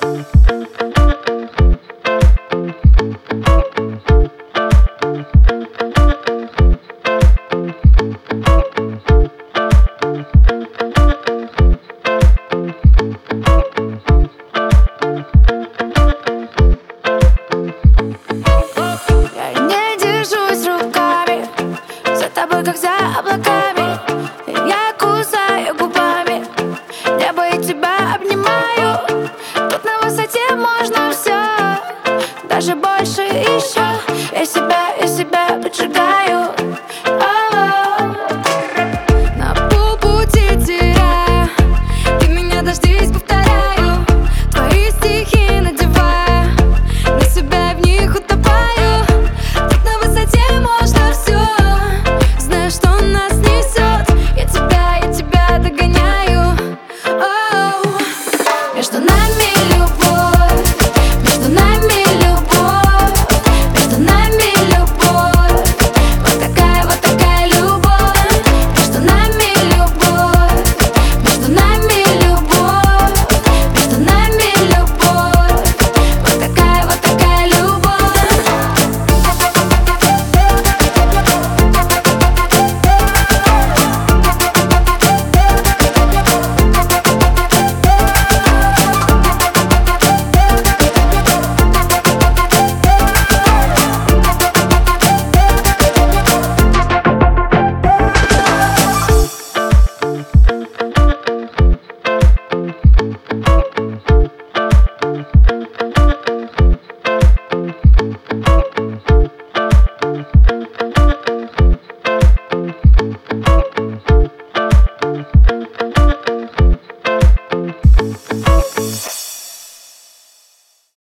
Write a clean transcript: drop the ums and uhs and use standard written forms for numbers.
Как за облаками я кусаю губами небо и тебя обнимаю. Тут на высоте можно все, даже больше еще. Я себя поджигаю. На полпути теряю, ты меня дождись, повторяю. Твои стихи надеваю на себя и в них утопаю. Тут на высоте можно все, что нас несет, я тебя догоняю. Между нами любовь, между нами любовь, между нами любовь. Вот такая любовь. Между нами любовь, между нами любовь, между нами любовь. Вот такая любовь.